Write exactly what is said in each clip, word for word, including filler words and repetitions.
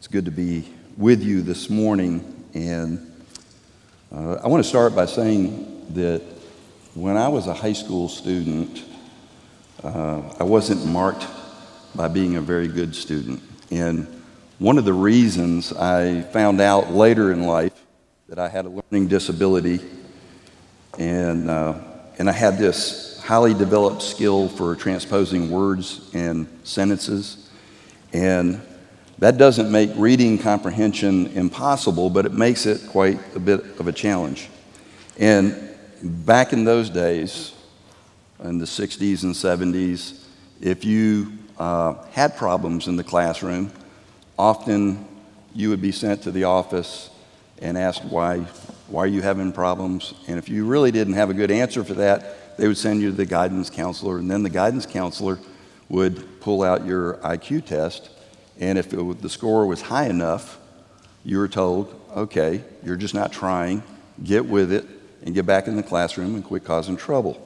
It's good to be with you this morning, and uh, I want to start by saying that when I was a high school student, uh, I wasn't marked by being a very good student. And one of the reasons I found out later in life that I had a learning disability, and uh, and I had this highly developed skill for transposing words and sentences, and that doesn't make reading comprehension impossible, but it makes it quite a bit of a challenge. And back in those days, in the sixties and seventies, if you uh, had problems in the classroom, often you would be sent to the office and asked why, why are you having problems? And if you really didn't have a good answer for that, they would send you to the guidance counselor, and then the guidance counselor would pull out your I Q test. And if it, the score was high enough, you were told, okay, you're just not trying, get with it, and get back in the classroom and quit causing trouble.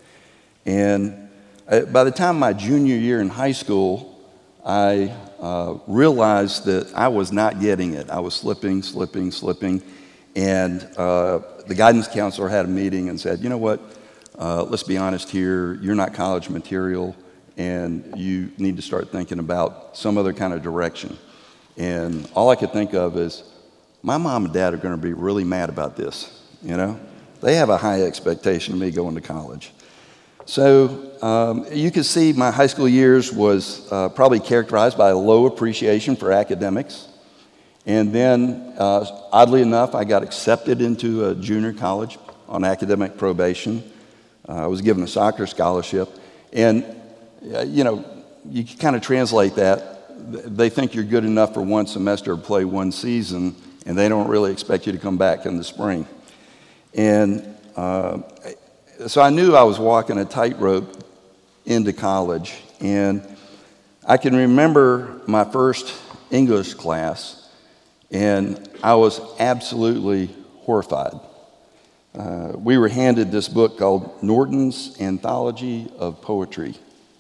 And by the time my junior year in high school, I uh, realized that I was not getting it. I was slipping, slipping, slipping. And uh, the guidance counselor had a meeting and said, you know what, uh, let's be honest here, you're not college material, and you need to start thinking about some other kind of direction. And all I could think of is, my mom and dad are going to be really mad about this, you know? They have a high expectation of me going to college. So um, you can see my high school years was uh, probably characterized by a low appreciation for academics. And then, uh, oddly enough, I got accepted into a junior college on academic probation. Uh, I was given a soccer scholarship. And Uh, you know, you can kind of translate that. They think you're good enough for one semester or play one season, and they don't really expect you to come back in the spring. And uh, so I knew I was walking a tightrope into college, and I can remember my first English class, and I was absolutely horrified. Uh, we were handed this book called Norton's Anthology of Poetry.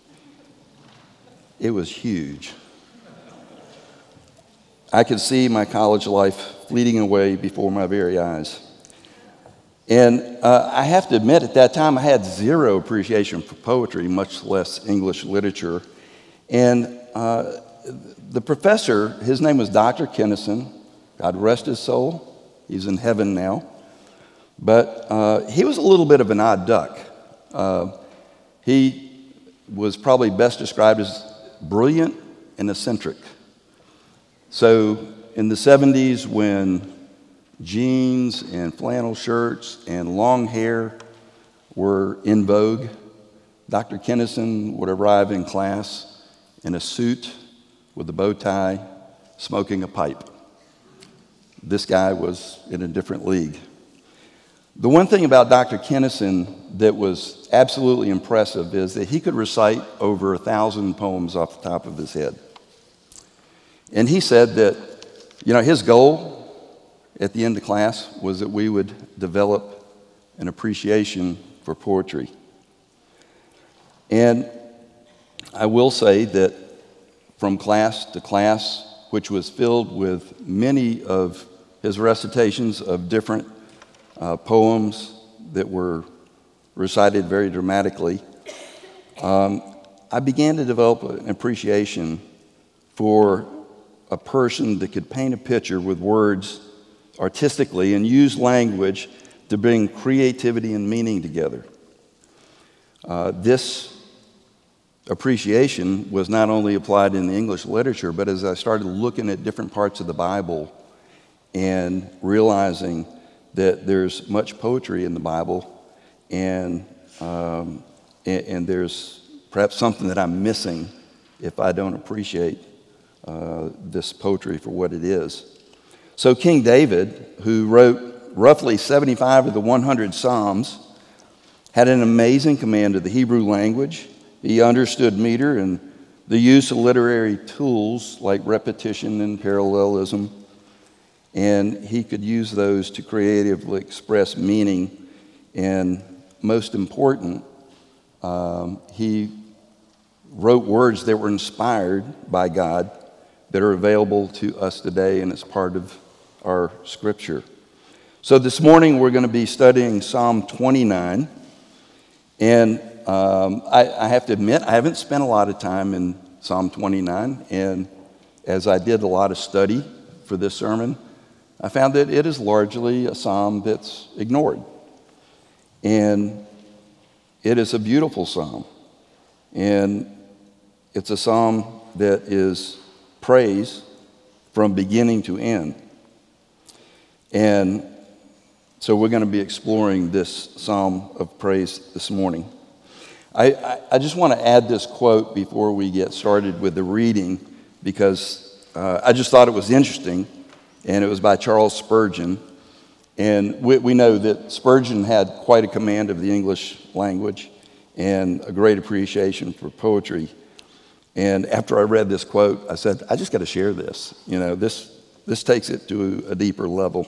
It was huge. I could see my college life fleeting away before my very eyes. And uh, I have to admit, at that time, I had zero appreciation for poetry, much less English literature. And uh, the professor, his name was Doctor Kennison. God rest his soul. He's in heaven now. But uh, he was a little bit of an odd duck. Uh, he was probably best described as brilliant and eccentric. So in the seventies, when jeans and flannel shirts and long hair were in vogue, Doctor Kennison would arrive in class in a suit with a bow tie, smoking a pipe. This guy was in a different league. The one thing about Doctor Kennison that was absolutely impressive is that he could recite over a thousand poems off the top of his head. And he said that, you know, his goal at the end of class was that we would develop an appreciation for poetry. And I will say that from class to class, which was filled with many of his recitations of different Uh, poems that were recited very dramatically, um, I began to develop an appreciation for a person that could paint a picture with words artistically and use language to bring creativity and meaning together. Uh, this appreciation was not only applied in the English literature, but as I started looking at different parts of the Bible and realizing that there's much poetry in the Bible, and, um, and and there's perhaps something that I'm missing if I don't appreciate uh, this poetry for what it is. So King David, who wrote roughly seventy-five of the one hundred Psalms, had an amazing command of the Hebrew language. He understood meter and the use of literary tools like repetition and parallelism, and he could use those to creatively express meaning. And most important, um, he wrote words that were inspired by God that are available to us today, and it's part of our scripture. So this morning we're going to be studying Psalm twenty-nine, and um, I, I have to admit I haven't spent a lot of time in Psalm twenty-nine, and as I did a lot of study for this sermon, I found that it is largely a psalm that's ignored. And it is a beautiful psalm. And it's a psalm that is praise from beginning to end. And so we're going to be exploring this psalm of praise this morning. I, I, I just want to add this quote before we get started with the reading, because uh, I just thought it was interesting, and it was by Charles Spurgeon. And we, we know that Spurgeon had quite a command of the English language and a great appreciation for poetry. And after I read this quote, I said, I just got to share this. You know, this, this takes it to a deeper level.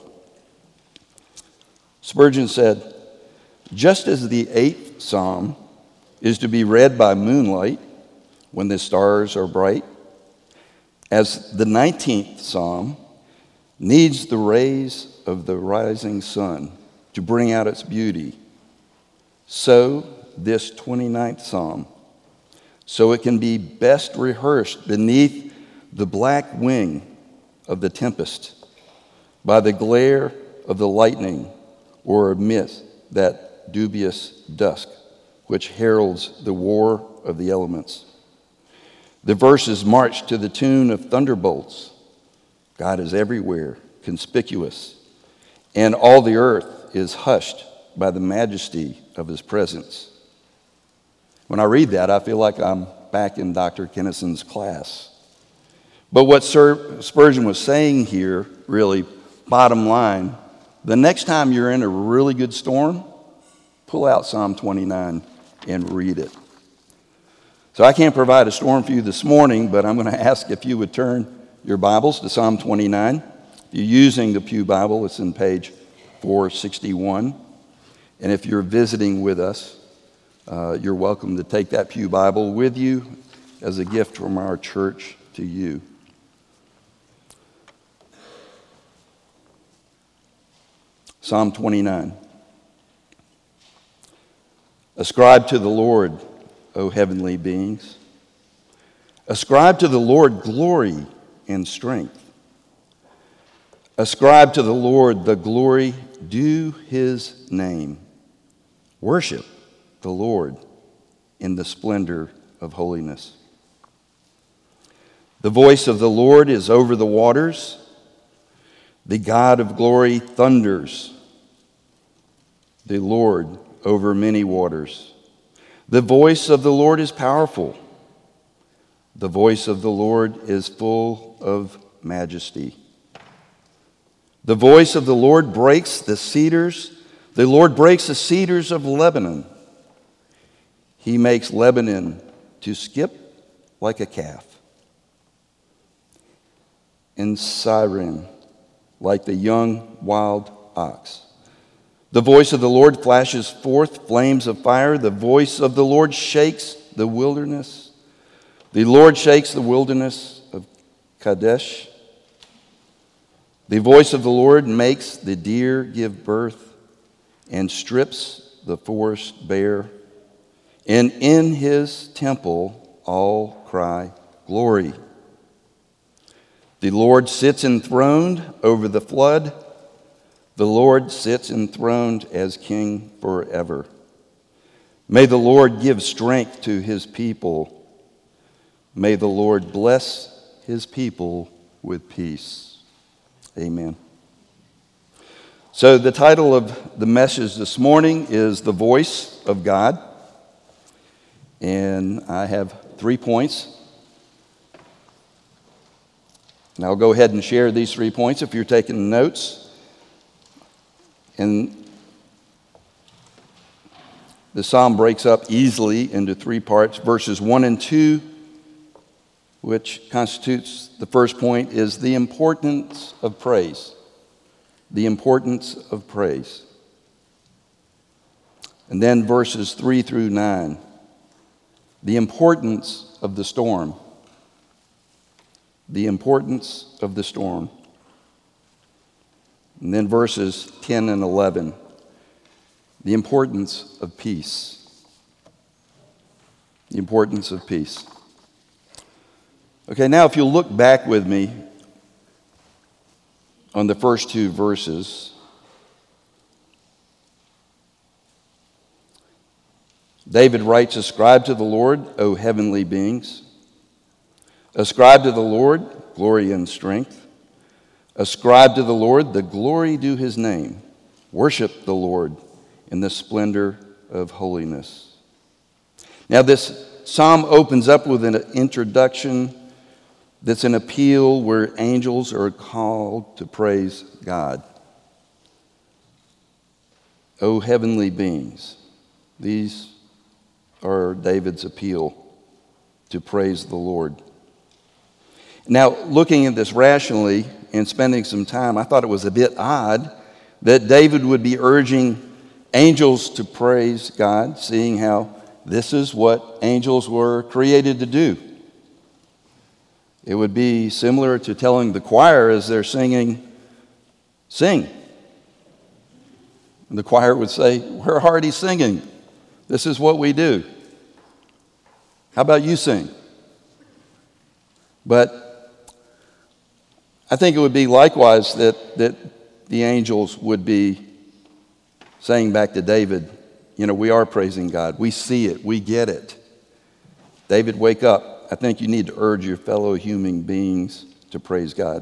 Spurgeon said, just as the eighth psalm is to be read by moonlight when the stars are bright, as the nineteenth psalm needs the rays of the rising sun to bring out its beauty, so this twenty-ninth psalm, so it can be best rehearsed beneath the black wing of the tempest, by the glare of the lightning, or amidst that dubious dusk which heralds the war of the elements. The verses march to the tune of thunderbolts. God is everywhere, conspicuous, and all the earth is hushed by the majesty of his presence. When I read that, I feel like I'm back in Doctor Kennison's class. But what Sir Spurgeon was saying here, really, bottom line, the next time you're in a really good storm, pull out Psalm twenty-nine and read it. So I can't provide a storm for you this morning, but I'm going to ask if you would turn your Bibles to Psalm twenty-nine. If you're using the Pew Bible, it's in page four sixty-one. And if you're visiting with us, uh, you're welcome to take that Pew Bible with you as a gift from our church to you. Psalm twenty-nine. Ascribe to the Lord, O heavenly beings. Ascribe to the Lord glory and strength. Ascribe to the Lord the glory due his name. Worship the Lord in the splendor of holiness. The voice of the Lord is over the waters. The God of glory thunders. The Lord over many waters. The voice of the Lord is powerful. The voice of the Lord is full of majesty. The voice of the Lord breaks the cedars. The Lord breaks the cedars of Lebanon. He makes Lebanon to skip like a calf, and Syren like the young wild ox. The voice of the Lord flashes forth flames of fire. The voice of the Lord shakes the wilderness. The Lord shakes the wilderness of Kadesh. The voice of the Lord makes the deer give birth and strips the forest bare. And in his temple all cry, glory. The Lord sits enthroned over the flood. The Lord sits enthroned as king forever. May the Lord give strength to his people. May the Lord bless his people with peace. Amen. So the title of the message this morning is The Voice of God. And I have three points. And I'll go ahead and share these three points if you're taking notes. And the psalm breaks up easily into three parts. Verses one and two, which constitutes the first point, is the importance of praise. The importance of praise. And then verses three through nine, the importance of the storm. the importance of the storm. And then verses ten and eleven, the importance of peace. The importance of peace. Okay, now if you'll look back with me on the first two verses, David writes, "Ascribe to the Lord, O heavenly beings. Ascribe to the Lord glory and strength. Ascribe to the Lord the glory due his name. Worship the Lord in the splendor of holiness." Now this psalm opens up with an introduction that's an appeal where angels are called to praise God. O heavenly beings. These are David's appeal to praise the Lord. Now, looking at this rationally and spending some time, I thought it was a bit odd that David would be urging angels to praise God, seeing how this is what angels were created to do. It would be similar to telling the choir as they're singing, "Sing." And the choir would say, "We're already singing. This is what we do. How about you sing?" But I think it would be likewise that, that the angels would be saying back to David, you know, we are praising God. We see it. We get it. David, wake up. I think you need to urge your fellow human beings to praise God.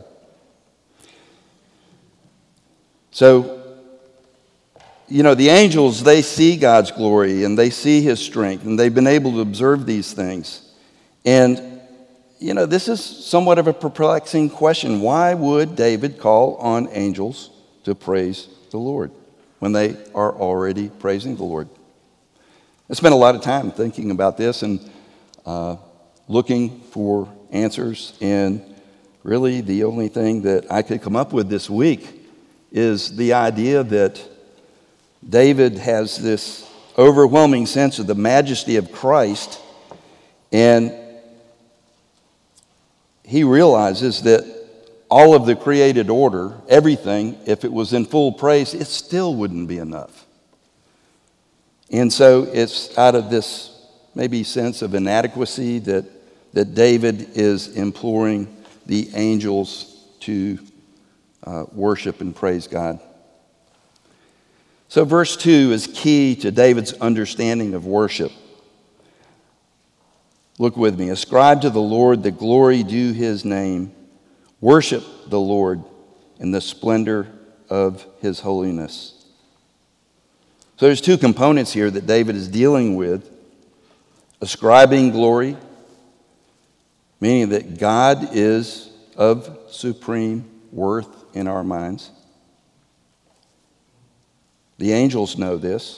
So, you know, the angels, they see God's glory and they see his strength, and they've been able to observe these things. And, you know, this is somewhat of a perplexing question. Why would David call on angels to praise the Lord when they are already praising the Lord? I spent a lot of time thinking about this and uh, looking for answers, and really the only thing that I could come up with this week is the idea that David has this overwhelming sense of the majesty of Christ, and he realizes that all of the created order, everything, if it was in full praise, it still wouldn't be enough. And so it's out of this maybe sense of inadequacy that, that David is imploring the angels to uh, worship and praise God. So verse two is key to David's understanding of worship. Look with me. Ascribe to the Lord the glory due his name. Worship the Lord in the splendor of his holiness. So there's two components here that David is dealing with. Ascribing glory, meaning that God is of supreme worth in our minds. The angels know this.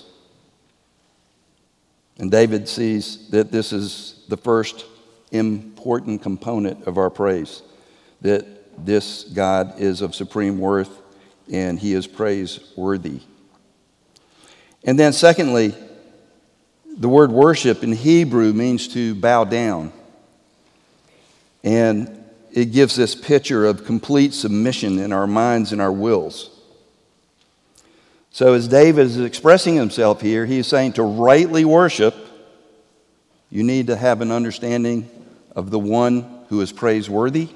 And David sees that this is the first important component of our praise, that this God is of supreme worth and he is praiseworthy. And then secondly, the word worship in Hebrew means to bow down. And it gives this picture of complete submission in our minds and our wills. So as David is expressing himself here, he is saying to rightly worship, you need to have an understanding of the one who is praiseworthy,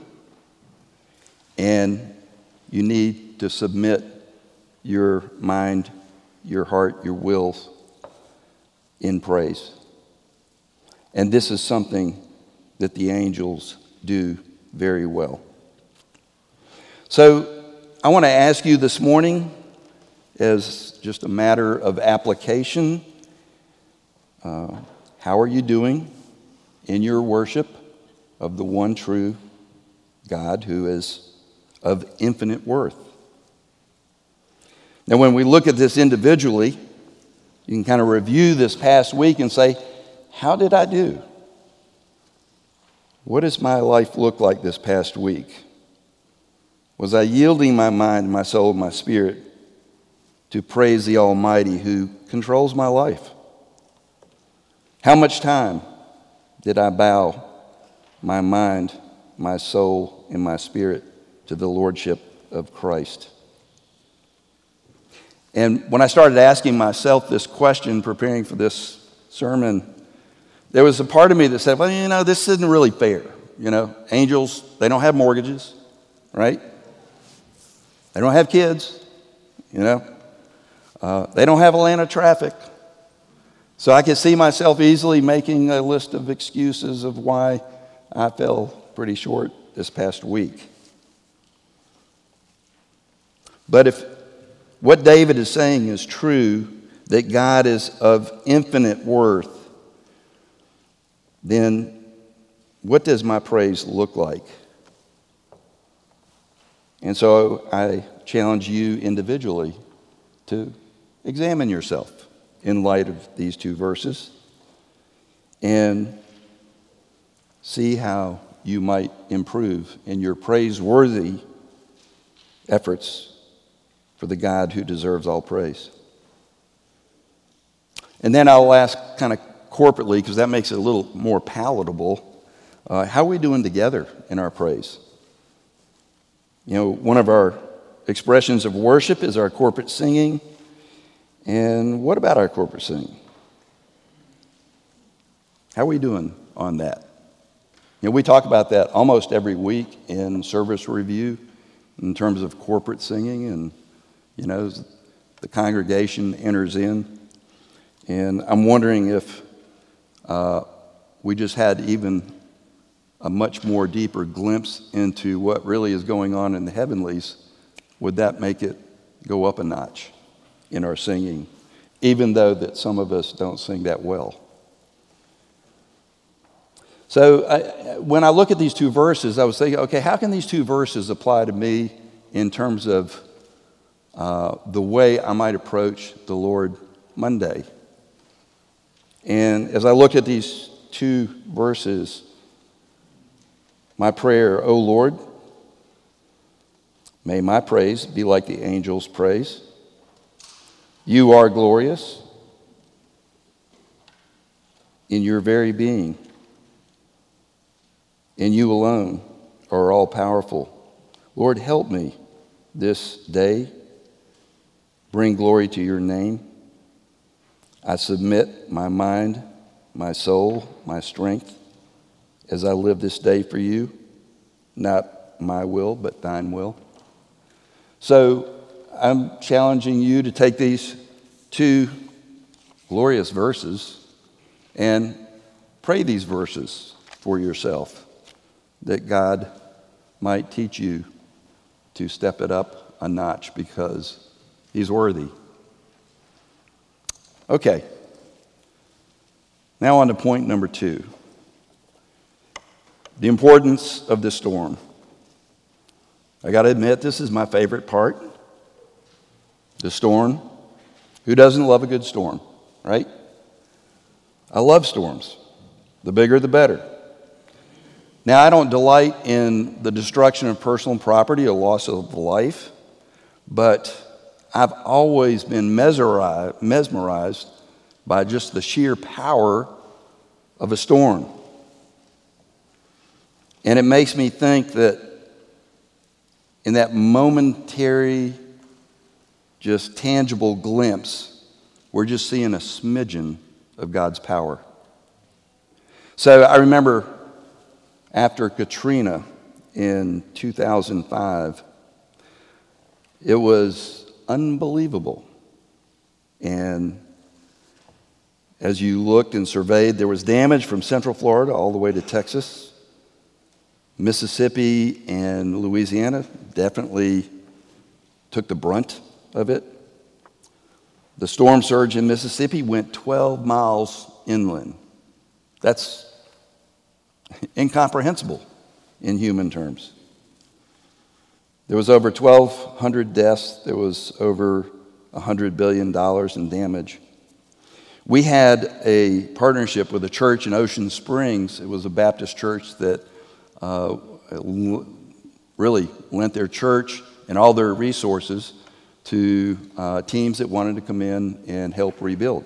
and you need to submit your mind, your heart, your wills in praise. And this is something that the angels do very well. So I want to ask you this morning, as just a matter of application, uh, how are you doing in your worship of the one true God who is of infinite worth? Now, when we look at this individually, you can kind of review this past week and say, how did I do? What does my life look like this past week? Was I yielding my mind, my soul, my spirit to praise the Almighty who controls my life? How much time did I bow my mind, my soul, and my spirit to the lordship of Christ. And when I started asking myself this question, preparing for this sermon, there was a part of me that said, well, you know, this isn't really fair. You know, angels, they don't have mortgages, right? They don't have kids, you know. Uh, they don't have Atlanta traffic. So I could see myself easily making a list of excuses of why I fell pretty short this past week. But if what David is saying is true, that God is of infinite worth, then what does my praise look like? And so I challenge you individually to examine yourself in light of these two verses and see how you might improve in your praiseworthy efforts for the God who deserves all praise. And then I'll ask kind of corporately, because that makes it a little more palatable, uh, how are we doing together in our praise? You know, one of our expressions of worship is our corporate singing. And what about our corporate singing? How are we doing on that? You know, we talk about that almost every week in service review in terms of corporate singing, and you know, the congregation enters in. And I'm wondering if uh, we just had even a much more deeper glimpse into what really is going on in the heavenlies, would that make it go up a notch in our singing, even though that some of us don't sing that well? So I, when I look at these two verses, I was thinking, okay, how can these two verses apply to me in terms of uh, the way I might approach the Lord Monday? And as I look at these two verses, my prayer, O Lord, may my praise be like the angels' praise. You are glorious in your very being, and you alone are all powerful. Lord, help me this day. Bring glory to your name. I submit my mind, my soul, my strength as I live this day for you. Not my will, but thine will. So I'm challenging you to take these two glorious verses and pray these verses for yourself, that God might teach you to step it up a notch because he's worthy. Okay. Now on to point number two. The importance of the storm. I got to admit, this is my favorite part. The storm. Who doesn't love a good storm, right? I love storms. The bigger, the better. Now, I don't delight in the destruction of personal property or loss of life, but I've always been mesmerized by just the sheer power of a storm. And it makes me think that in that momentary, just tangible glimpse, we're just seeing a smidgen of God's power. So I remember after Katrina in two thousand five, it was unbelievable. And as you looked and surveyed, there was damage from Central Florida all the way to Texas. Mississippi and Louisiana definitely took the brunt of it. The storm surge in Mississippi went twelve miles inland. That's incomprehensible in human terms. There was over twelve hundred deaths. There was over one hundred billion dollars in damage. We had a partnership with a church in Ocean Springs. It was a Baptist church that uh, really lent their church and all their resources to uh, teams that wanted to come in and help rebuild.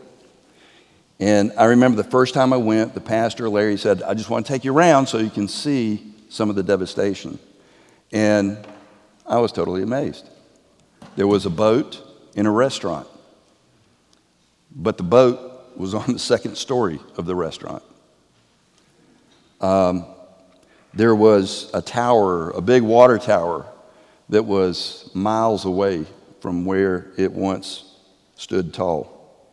And I remember the first time I went, the pastor, Larry, said, I just want to take you around so you can see some of the devastation. And I was totally amazed. There was a boat in a restaurant, but the boat was on the second story of the restaurant. Um, there was a tower, a big water tower, that was miles away from where it once stood tall.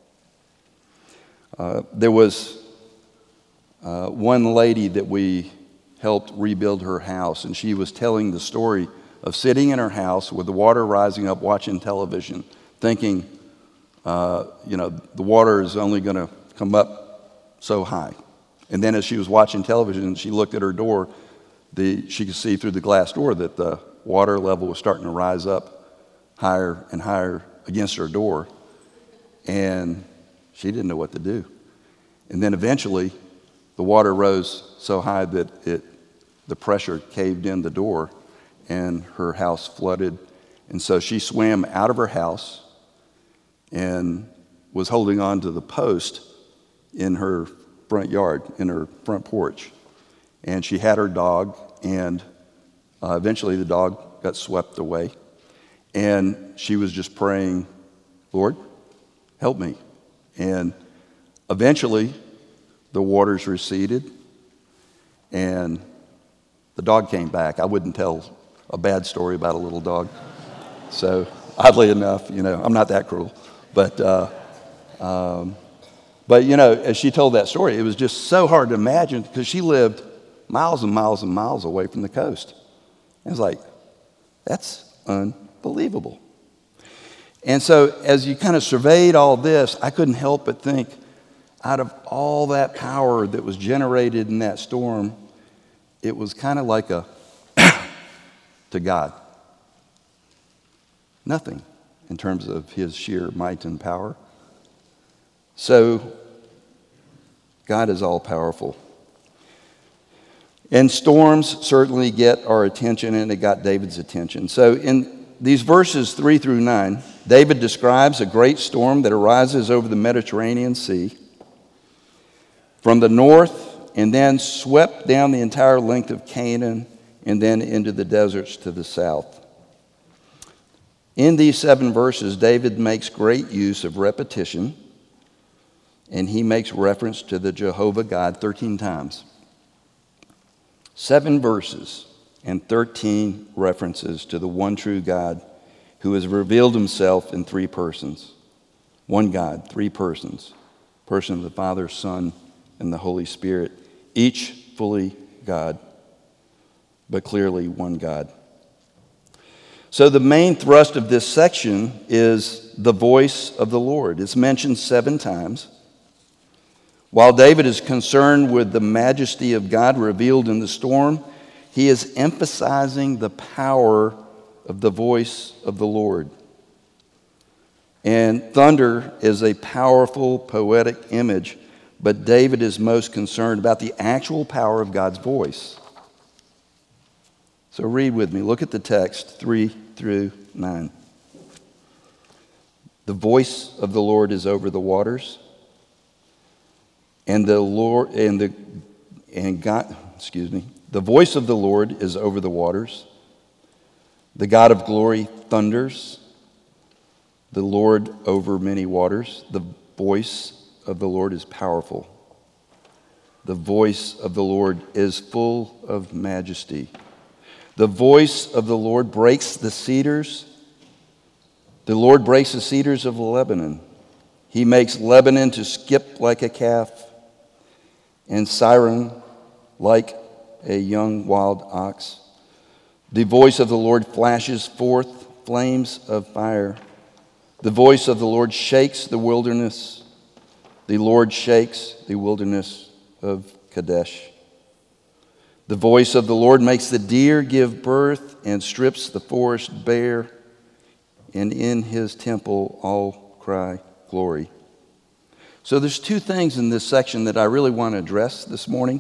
Uh, there was uh, one lady that we helped rebuild her house, and she was telling the story of sitting in her house with the water rising up, watching television, thinking, uh, you know, the water is only going to come up so high. And then as she was watching television, she looked at her door. The, she could see through the glass door that the water level was starting to rise up higher and higher against her door. And she didn't know what to do. And then eventually, the water rose so high that it, the pressure caved in the door, and her house flooded. And so she swam out of her house and was holding on to the post in her front yard, in her front porch. And she had her dog, and uh, eventually the dog got swept away. And she was just praying, Lord, help me. And eventually the waters receded, and the dog came back. I wouldn't tell a bad story about a little dog. So oddly enough, you know, I'm not that cruel. But, uh, um, but you know, as she told that story, it was just so hard to imagine because she lived miles and miles and miles away from the coast. It was like, that's unbelievable. And so as you kind of surveyed all this, I couldn't help but think, out of all that power that was generated in that storm, it was kind of like a to God. Nothing in terms of his sheer might and power. So God is all powerful. And storms certainly get our attention, and it got David's attention. So in these verses three through nine, David describes a great storm that arises over the Mediterranean Sea from the north, and then swept down the entire length of Canaan, and then into the deserts to the south. In these seven verses, David makes great use of repetition, and he makes reference to the Jehovah God thirteen times. Seven verses and thirteen references to the one true God who has revealed himself in three persons. One God, three persons. Person of the Father, Son, and the Holy Spirit. Each fully God, but clearly one God. So the main thrust of this section is the voice of the Lord. It's mentioned seven times. While David is concerned with the majesty of God revealed in the storm, he is emphasizing the power of the voice of the Lord. And thunder is a powerful poetic image, but David is most concerned about the actual power of God's voice. So read with me. Look at the text, three through nine. The voice of the Lord is over the waters, and the Lord and the and God, excuse me. The voice of the Lord is over the waters. The God of glory thunders. The Lord over many waters. The voice of the Lord is powerful. The voice of the Lord is full of majesty. The voice of the Lord breaks the cedars. The Lord breaks the cedars of Lebanon. He makes Lebanon to skip like a calf, and Syren like a young wild ox. The voice of the Lord flashes forth flames of fire. The voice of the Lord shakes the wilderness. The Lord shakes the wilderness of Kadesh. The voice of the Lord makes the deer give birth and strips the forest bare. And in his temple all cry glory. So there's two things in this section that I really want to address this morning.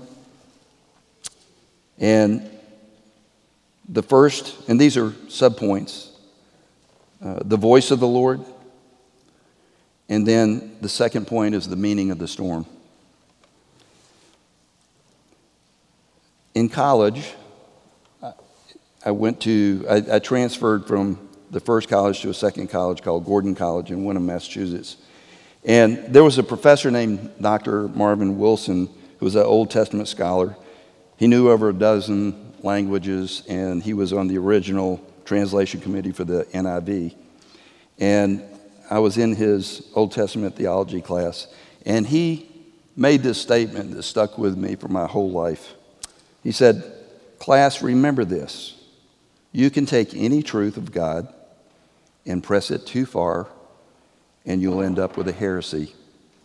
And the first, and these are subpoints, uh, the voice of the Lord. And then the second point is the meaning of the storm. In college, I went to, I, I transferred from the first college to a second college called Gordon College in Wyndham, Massachusetts. And there was a professor named Doctor Marvin Wilson, who was an Old Testament scholar. He knew over a dozen languages, and he was on the original translation committee for the N I V. And I was in his Old Testament theology class, and he made this statement that stuck with me for my whole life. He said, "Class, remember this. You can take any truth of God and press it too far, and you'll end up with a heresy."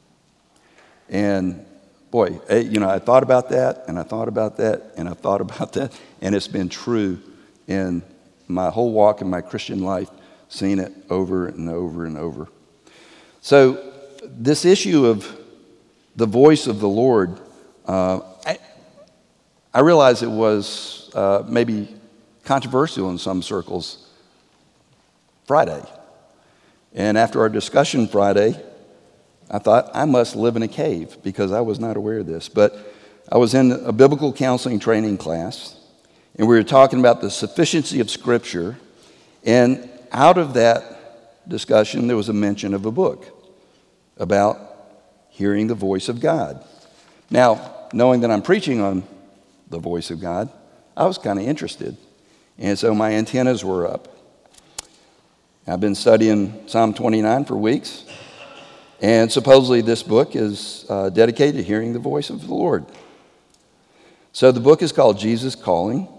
And boy, you know, I thought about that, and I thought about that, and I thought about that, and it's been true in my whole walk in my Christian life, seeing it over and over and over. So this issue of the voice of the Lord, uh, I, I realized it was uh, maybe controversial in some circles Friday. And after our discussion Friday, I thought I must live in a cave because I was not aware of this. But I was in a biblical counseling training class, and we were talking about the sufficiency of Scripture. And out of that discussion, there was a mention of a book about hearing the voice of God. Now, knowing that I'm preaching on the voice of God, I was kind of interested. And so my antennas were up. I've been studying Psalm twenty-nine for weeks, and supposedly this book is uh, dedicated to hearing the voice of the Lord. So the book is called Jesus Calling,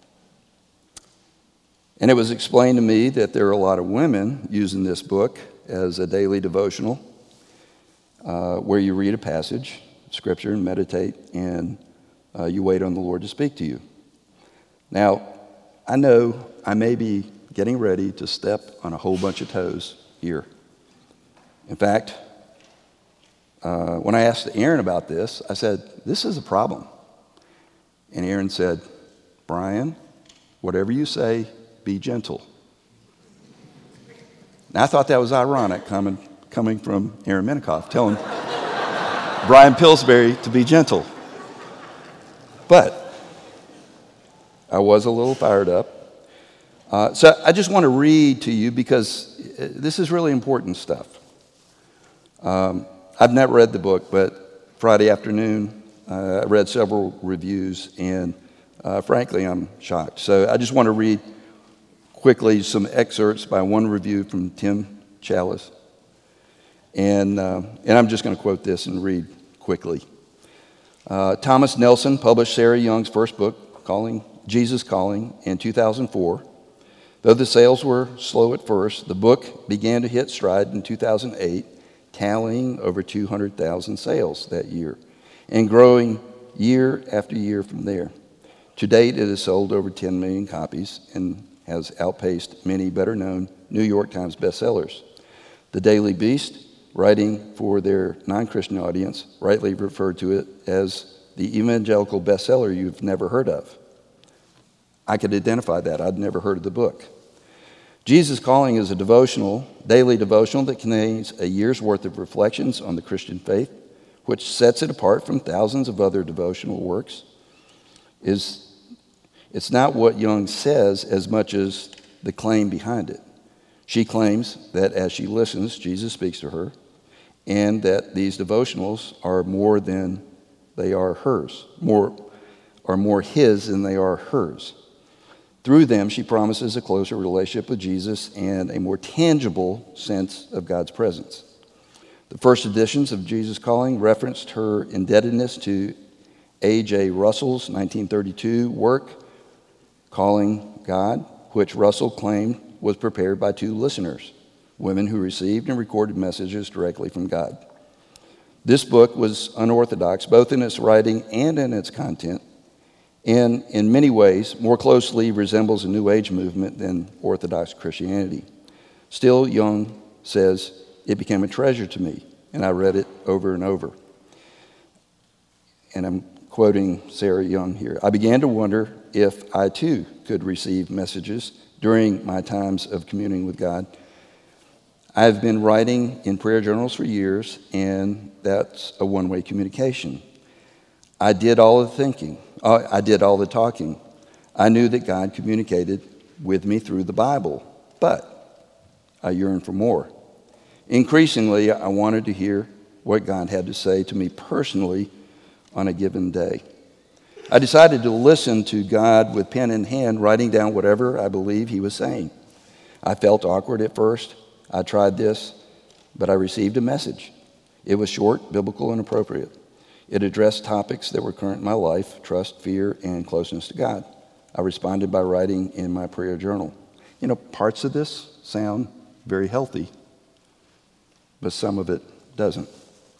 and it was explained to me that there are a lot of women using this book as a daily devotional uh, where you read a passage of Scripture and meditate, and uh, you wait on the Lord to speak to you. Now, I know I may be getting ready to step on a whole bunch of toes here. In fact, uh, when I asked Aaron about this, I said, "This is a problem." And Aaron said, "Brian, whatever you say, be gentle." Now, I thought that was ironic coming, coming from Aaron Minikoff, telling Brian Pillsbury to be gentle. But I was a little fired up. Uh, so I just want to read to you because this is really important stuff. Um, I've not read the book, but Friday afternoon uh, I read several reviews, and uh, frankly, I'm shocked. So I just want to read quickly some excerpts by one review from Tim Challis. And, uh, and I'm just going to quote this and read quickly. Uh, Thomas Nelson published Sarah Young's first book, Calling, Jesus Calling, in two thousand four. Though the sales were slow at first, the book began to hit stride in two thousand eight, tallying over two hundred thousand sales that year, and growing year after year from there. To date, it has sold over ten million copies and has outpaced many better-known New York Times bestsellers. The Daily Beast, writing for their non-Christian audience, rightly referred to it as the evangelical bestseller you've never heard of. I could identify that. I'd never heard of the book. Jesus Calling is a devotional, daily devotional that contains a year's worth of reflections on the Christian faith, which sets it apart from thousands of other devotional works. Is It's not what Young says as much as the claim behind it. She claims that as she listens, Jesus speaks to her, and that these devotionals are more than they are hers, more are more his than they are hers. Through them, she promises a closer relationship with Jesus and a more tangible sense of God's presence. The first editions of Jesus Calling referenced her indebtedness to A J Russell's nineteen thirty-two work, Calling God, which Russell claimed was prepared by two listeners, women who received and recorded messages directly from God. This book was unorthodox, both in its writing and in its content, and in many ways more closely resembles a New Age movement than Orthodox Christianity. Still, Young says, it became a treasure to me, and I read it over and over. And I'm quoting Sarah Young here. I began to wonder if I too could receive messages during my times of communing with God. I've been writing in prayer journals for years, and that's a one-way communication. I did all the thinking. I did all the talking. I knew that God communicated with me through the Bible, but I yearned for more. Increasingly, I wanted to hear what God had to say to me personally on a given day. I decided to listen to God with pen in hand, writing down whatever I believed he was saying. I felt awkward at first. I tried this, but I received a message. It was short, biblical, and appropriate. It addressed topics that were current in my life: trust, fear, and closeness to God. I responded by writing in my prayer journal. You know, parts of this sound very healthy, but some of it doesn't.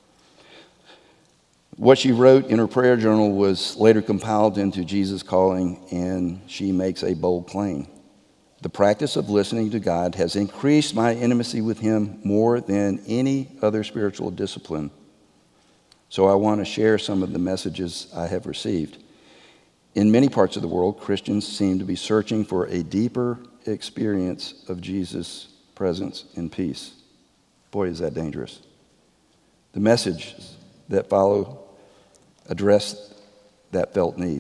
What she wrote in her prayer journal was later compiled into Jesus Calling, and she makes a bold claim. The practice of listening to God has increased my intimacy with him more than any other spiritual discipline. So I want to share some of the messages I have received. In many parts of the world, Christians seem to be searching for a deeper experience of Jesus' presence and peace. Boy, is that dangerous. The messages that follow address that felt need.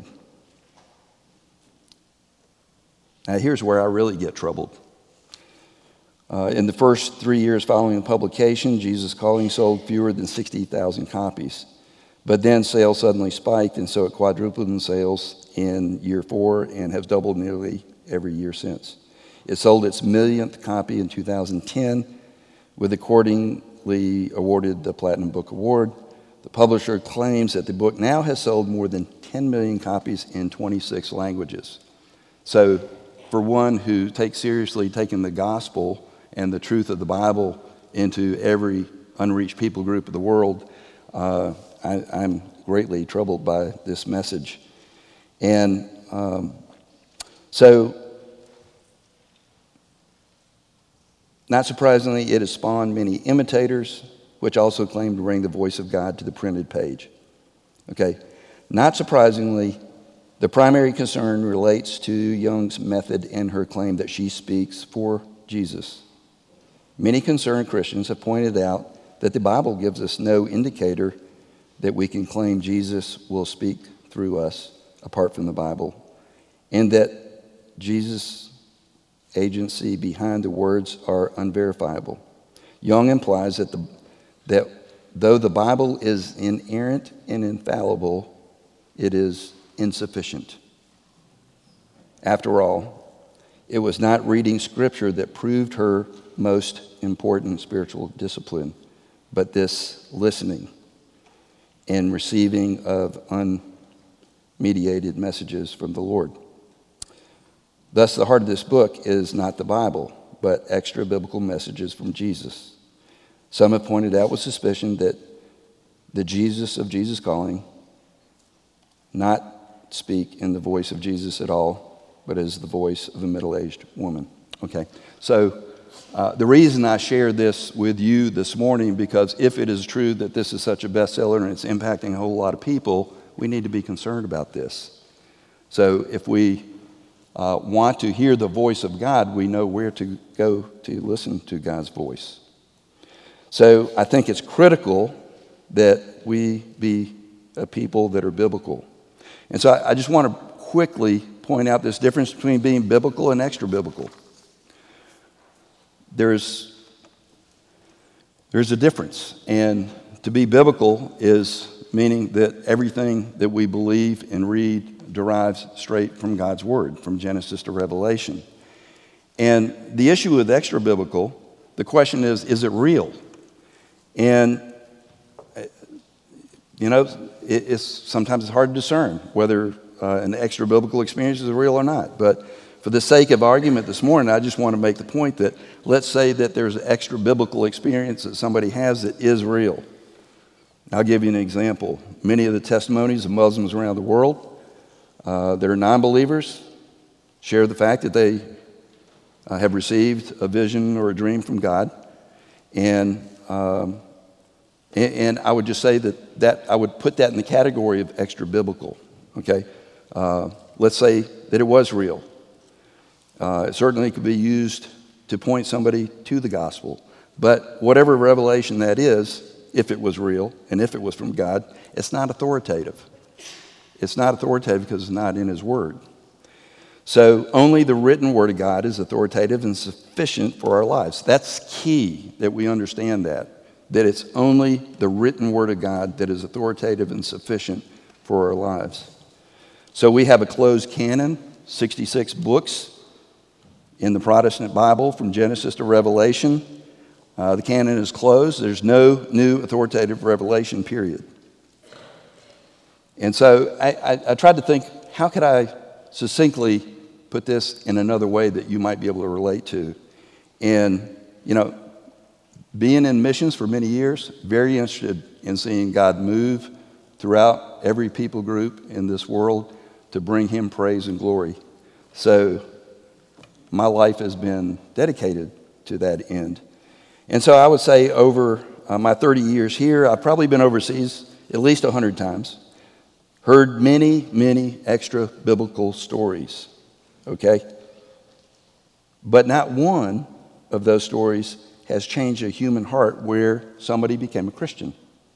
Now, here's where I really get troubled. Uh, in the first three years following the publication, Jesus Calling sold fewer than sixty thousand copies. But then sales suddenly spiked, and so it quadrupled in sales in year four and has doubled nearly every year since. It sold its millionth copy in two thousand ten, with accordingly awarded the Platinum Book Award. The publisher claims that the book now has sold more than ten million copies in twenty-six languages. So, for one who takes seriously taking the gospel and the truth of the Bible into every unreached people group of the world, uh, I, I'm greatly troubled by this message. And um, so, not surprisingly, it has spawned many imitators, which also claim to bring the voice of God to the printed page. Okay, not surprisingly, the primary concern relates to Young's method and her claim that she speaks for Jesus. Many concerned Christians have pointed out that the Bible gives us no indicator that we can claim Jesus will speak through us apart from the Bible, and that Jesus' agency behind the words are unverifiable. Young implies that, the, that though the Bible is inerrant and infallible, it is insufficient. After all, it was not reading Scripture that proved her most important spiritual discipline, but this listening and receiving of unmediated messages from the Lord. Thus, the heart of this book is not the Bible, but extra biblical messages from Jesus. Some have pointed out with suspicion that the Jesus of Jesus Calling not speak in the voice of Jesus at all, but as the voice of a middle-aged woman. Okay, so uh, the reason I share this with you this morning, because if it is true that this is such a bestseller and it's impacting a whole lot of people, we need to be concerned about this. So if we uh, want to hear the voice of God, we know where to go to listen to God's voice. So I think it's critical that we be a people that are biblical. And so I, I just want to quickly point out this difference between being biblical and extra biblical. There's, there's a difference. And to be biblical is meaning that everything that we believe and read derives straight from God's Word, from Genesis to Revelation. And the issue with extra biblical, the question is, is it real? And you know, it, it's sometimes it's hard to discern whether uh, an extra biblical experience is real or not. But for the sake of argument this morning, I just want to make the point that let's say that there's an extra biblical experience that somebody has that is real. I'll give you an example. Many of the testimonies of Muslims around the world uh, that are non-believers share the fact that they uh, have received a vision or a dream from God, and um, And I would just say that, that I would put that in the category of extra biblical, okay? Uh, let's say that it was real. Uh, it certainly could be used to point somebody to the gospel. But whatever revelation that is, if it was real and if it was from God, it's not authoritative. It's not authoritative because it's not in His Word. So only the written Word of God is authoritative and sufficient for our lives. That's key that we understand that, that it's only the written Word of God that is authoritative and sufficient for our lives. So we have a closed canon, sixty-six books in the Protestant Bible from Genesis to Revelation. Uh, the canon is closed. There's no new authoritative revelation, period. And so I, I, I tried to think, how could I succinctly put this in another way that you might be able to relate to? And, you know, being in missions for many years, very interested in seeing God move throughout every people group in this world to bring Him praise and glory. So my life has been dedicated to that end. And so I would say over uh, my thirty years here, I've probably been overseas at least one hundred times, heard many, many extra biblical stories, okay? But not one of those stories has changed a human heart where somebody became a Christian.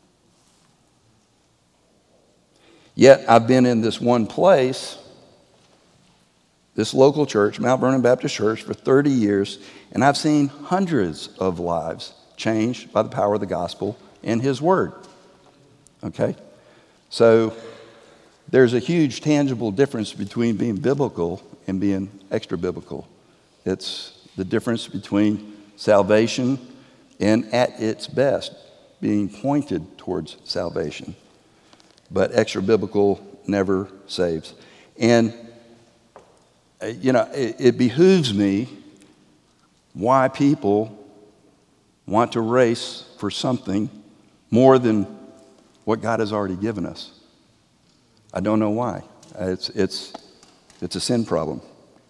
Yet I've been in this one place, this local church, Mount Vernon Baptist Church, for thirty years, and I've seen hundreds of lives changed by the power of the gospel and His Word. Okay? So there's a huge tangible difference between being biblical and being extra biblical. It's the difference between salvation and, at its best, being pointed towards salvation. But extra biblical never saves. And you know, it, it behooves me why people want to race for something more than what God has already given us. I don't know why. It's, it's, it's a sin problem.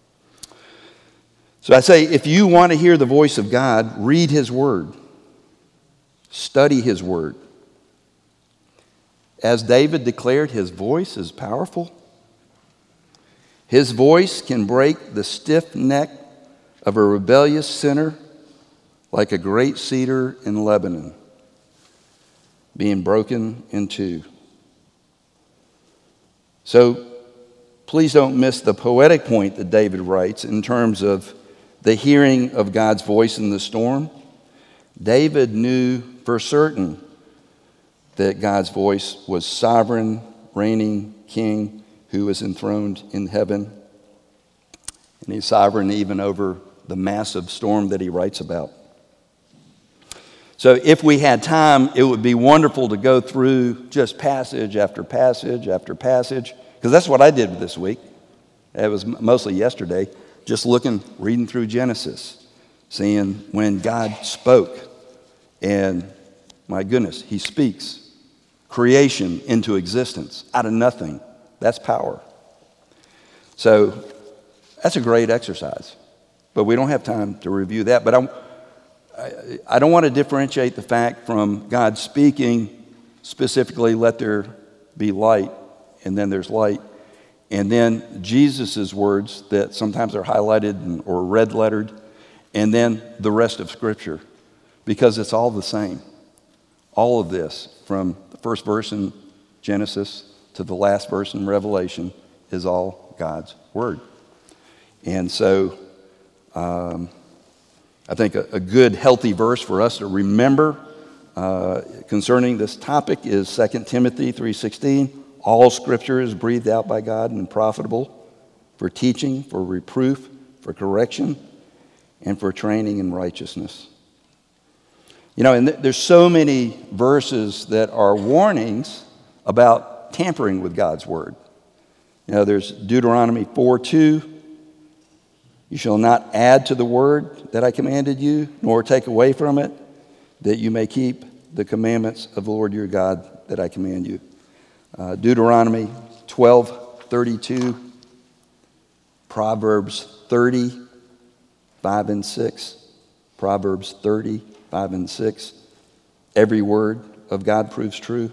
So I say, if you want to hear the voice of God, read His Word. Study His Word. As David declared, his voice is powerful. His voice can break the stiff neck of a rebellious sinner like a great cedar in Lebanon, being broken in two. So please don't miss the poetic point that David writes in terms of the hearing of God's voice in the storm. David knew for certain that God's voice was sovereign, reigning king who is enthroned in heaven. And He's sovereign even over the massive storm that he writes about. So if we had time, it would be wonderful to go through just passage after passage after passage, because that's what I did this week. It was mostly yesterday, just looking, reading through Genesis, seeing when God spoke. And my goodness, He speaks creation into existence out of nothing. That's power. So that's a great exercise, but we don't have time to review that. But I'm, I, I don't want to differentiate the fact from God speaking specifically, let there be light, and then there's light, and then Jesus' words that sometimes are highlighted or red lettered, and then the rest of Scripture, because it's all the same. All of this, from the first verse in Genesis to the last verse in Revelation, is all God's Word. And so um, I think a, a good, healthy verse for us to remember uh, concerning this topic is Second Timothy three sixteen. All Scripture is breathed out by God and profitable for teaching, for reproof, for correction, and for training in righteousness. You know, and th- there's so many verses that are warnings about tampering with God's Word. You know, there's Deuteronomy four two. You shall not add to the word that I commanded you, nor take away from it, that you may keep the commandments of the Lord your God that I command you. Uh, Deuteronomy twelve thirty-two, Proverbs thirty, five and six, Proverbs thirty, five and six. Every word of God proves true.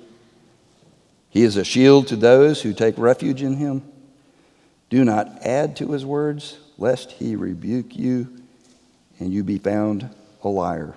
He is a shield to those who take refuge in Him. Do not add to His words, lest He rebuke you and you be found a liar.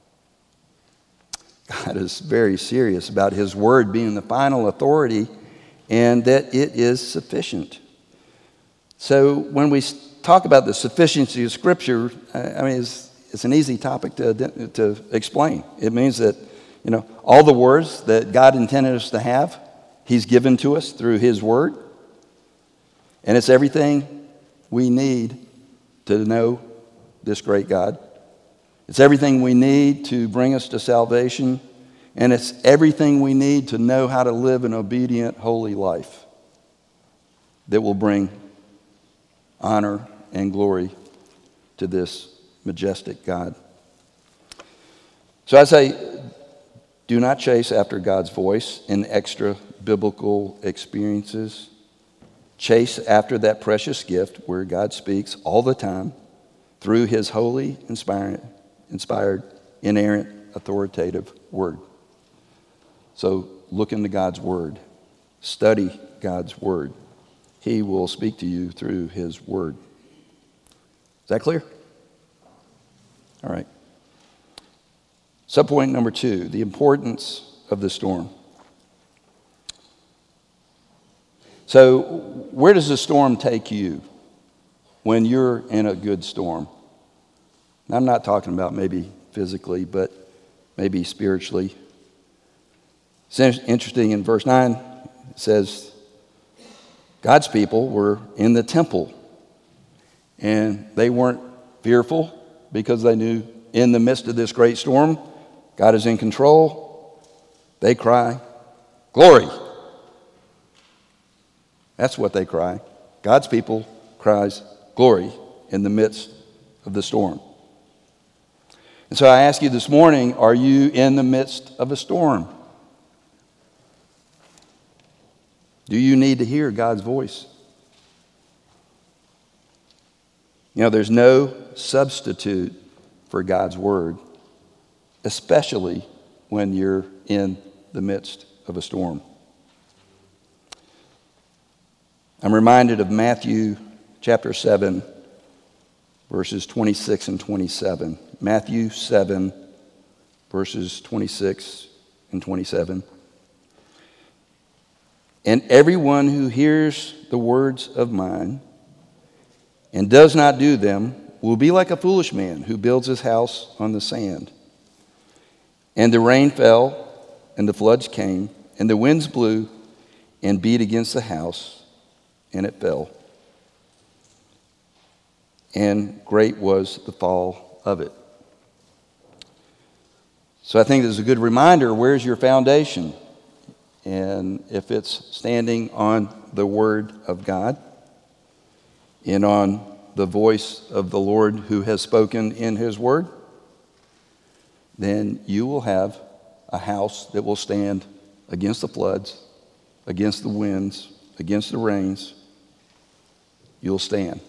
God is very serious about His Word being the final authority and that it is sufficient. So when we talk about the sufficiency of Scripture, I mean, it's, it's an easy topic to, to explain. It means that, you know, all the words that God intended us to have, He's given to us through His Word. And it's everything we need to know this great God. It's everything we need to bring us to salvation. And it's everything we need to know how to live an obedient, holy life that will bring honor and glory to this majestic God. So I say, do not chase after God's voice in extra biblical experiences. Chase after that precious gift where God speaks all the time through His holy, inspired, inspired, inerrant, authoritative Word. So look into God's Word. Study God's Word. He will speak to you through His Word. Is that clear? All right. Subpoint number two, the importance of the storm. So where does the storm take you when you're in a good storm? And I'm not talking about maybe physically, but maybe spiritually. It's interesting in verse nine, it says, God's people were in the temple, and they weren't fearful because they knew in the midst of this great storm, God is in control. They cry, glory. That's what they cry. God's people cries glory in the midst of the storm. And so I ask you this morning, are you in the midst of a storm? Do you need to hear God's voice? You know, there's no substitute for God's word, especially when you're in the midst of a storm. I'm reminded of Matthew chapter seven, verses twenty-six and twenty-seven. Matthew seven, verses twenty-six and twenty-seven. And everyone who hears the words of mine and does not do them will be like a foolish man who builds his house on the sand. And the rain fell, and the floods came, and the winds blew and beat against the house, and it fell. And great was the fall of it. So I think this is a good reminder, where's your foundation? And if it's standing on the Word of God and on the voice of the Lord who has spoken in His Word, then you will have a house that will stand against the floods, against the winds, against the rains. You'll stand.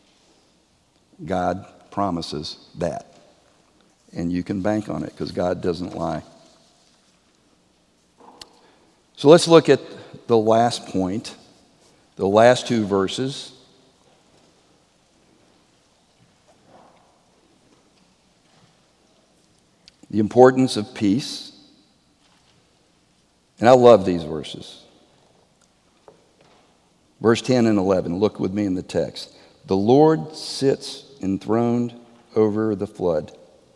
God promises that. And you can bank on it because God doesn't lie. So let's look at the last point, the last two verses. The importance of peace. And I love these verses. Verse ten and eleven, look with me in the text. The Lord sits enthroned over the flood.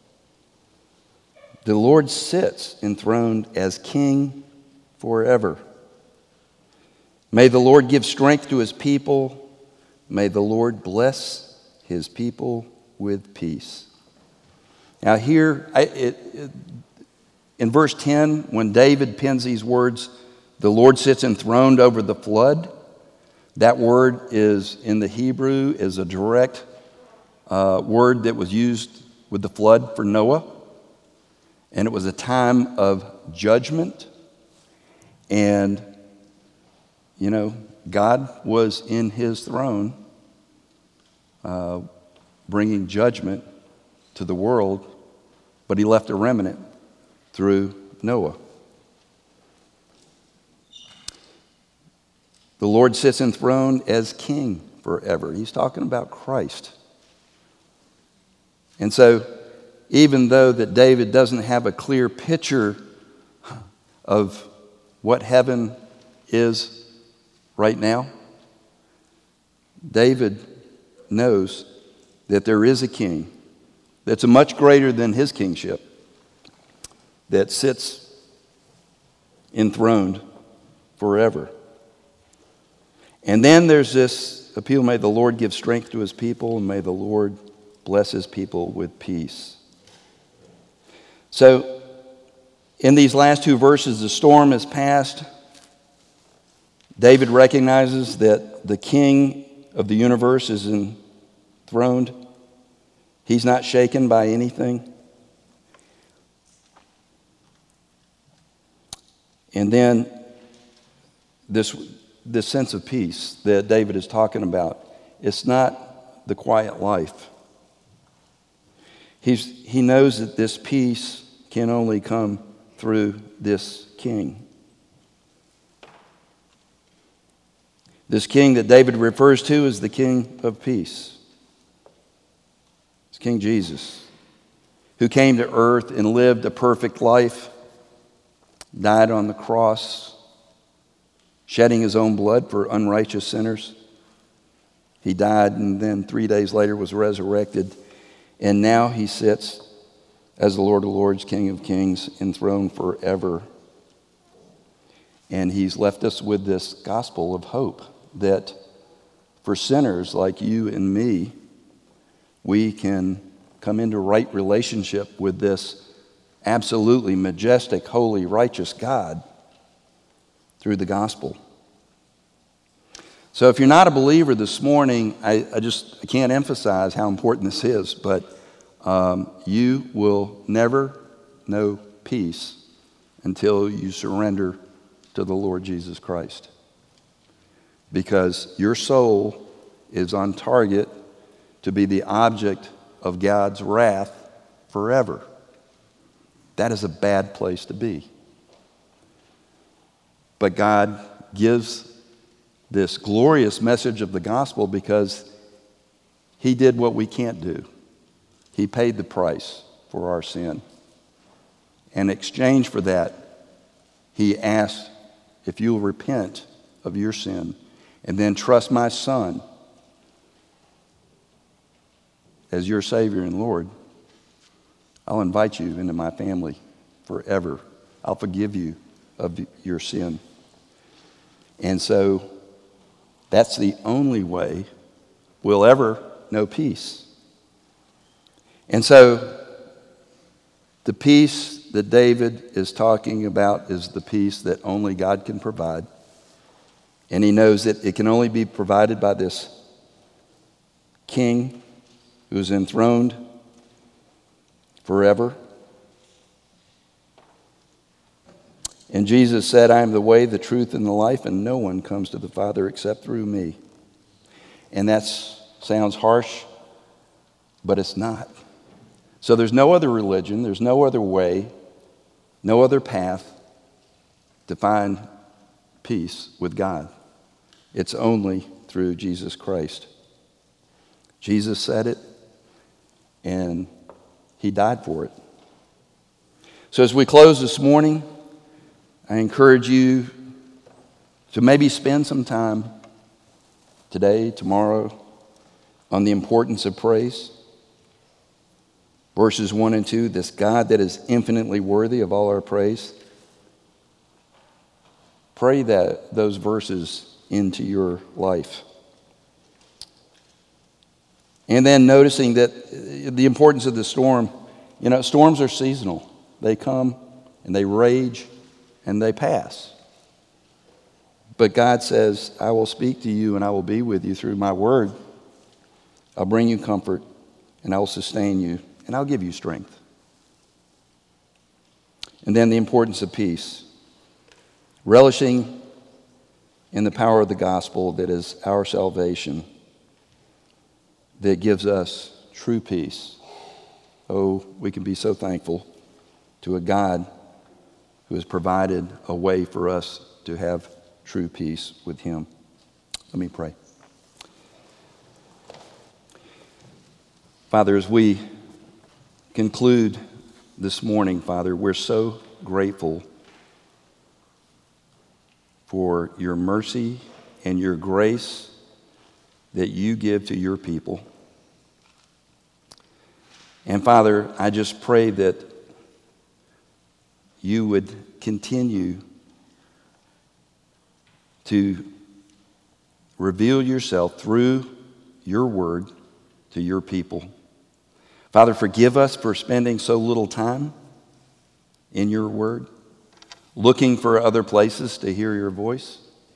The Lord sits enthroned as King forever. May the Lord give strength to His people. May the Lord bless His people with peace. Now here, I, it, it, in verse ten, when David pens these words, the Lord sits enthroned over the flood, that word is, in the Hebrew, is a direct uh, word that was used with the flood for Noah. And it was a time of judgment. And, you know, God was in His throne uh, bringing judgment to the world, but He left a remnant through Noah. The Lord sits enthroned as King forever. He's talking about Christ. And so, even though that David doesn't have a clear picture of what heaven is right now, David knows that there is a king that's a much greater than his kingship, that sits enthroned forever. And then there's this appeal, may the Lord give strength to his people, and may the Lord bless his people with peace. So, in these last two verses, the storm has passed. David recognizes that the king of the universe is enthroned. He's not shaken by anything. And then this, this sense of peace that David is talking about, it's not the quiet life. He's, he knows that this peace can only come through this king. This king that David refers to is the King of Peace. It's King Jesus, who came to earth and lived a perfect life, died on the cross, shedding his own blood for unrighteous sinners. He died and then three days later was resurrected. And now he sits as the Lord of Lords, King of Kings, enthroned forever. And he's left us with this gospel of hope that for sinners like you and me, we can come into right relationship with this absolutely majestic, holy, righteous God through the gospel. So if you're not a believer this morning, I, I just I can't emphasize how important this is, but um, you will never know peace until you surrender to the Lord Jesus Christ. Because your soul is on target to be the object of God's wrath forever. That is a bad place to be. But God gives this glorious message of the gospel because he did what we can't do. He paid the price for our sin. In exchange for that, he asked if you'll repent of your sin and then trust my Son as your Savior and Lord, I'll invite you into my family forever. I'll forgive you of your sin. And so that's the only way we'll ever know peace. And so the peace that David is talking about is the peace that only God can provide. And he knows that it can only be provided by this king who is enthroned forever. And Jesus said, I am the way, the truth, and the life, and no one comes to the Father except through me. And that sounds harsh, but it's not. So there's no other religion, there's no other way, no other path to find peace with God. It's only through Jesus Christ. Jesus said it, and he died for it. So as we close this morning, I encourage you to maybe spend some time today, tomorrow, on the importance of praise. Verses one and two, this God that is infinitely worthy of all our praise. Pray that those verses into your life. And then noticing that the importance of the storm, you know, storms are seasonal. They come and they rage and they pass. But God says, I will speak to you and I will be with you through my word. I'll bring you comfort and I will sustain you and I'll give you strength. And then the importance of peace. Relishing in the power of the gospel that is our salvation, that gives us true peace. Oh, we can be so thankful to a God who has provided a way for us to have true peace with him. Let me pray. Father, as we conclude this morning, Father, we're so grateful for your mercy and your grace that you give to your people. And Father, I just pray that you would continue to reveal yourself through your word to your people. Father, forgive us for spending so little time in your word, looking for other places to hear your voice,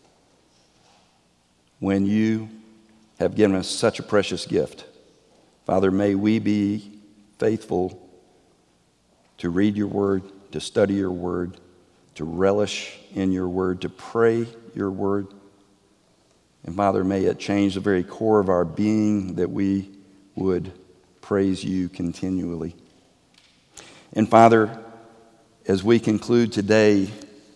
when you have given us such a precious gift. Father, may we be faithful to read your word, to study your word, to relish in your word, to pray your word. And Father, may it change the very core of our being, that we would praise you continually. And Father, as we conclude today,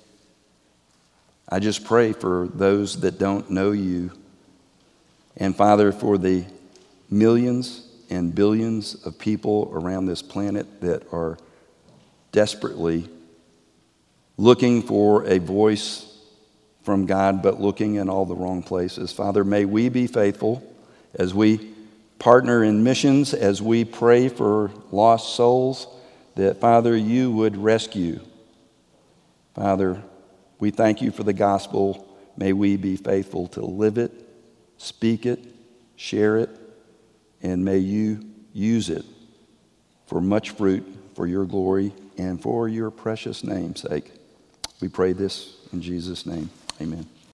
I just pray for those that don't know you. And Father, for the millions and billions of people around this planet that are desperately looking for a voice from God, but looking in all the wrong places. Father, may we be faithful as we partner in missions, as we pray for lost souls, that, Father, you would rescue. Father, we thank you for the gospel. May we be faithful to live it, speak it, share it, and may you use it for much fruit, for your glory, and for your precious name's sake. We pray this in Jesus' name. Amen.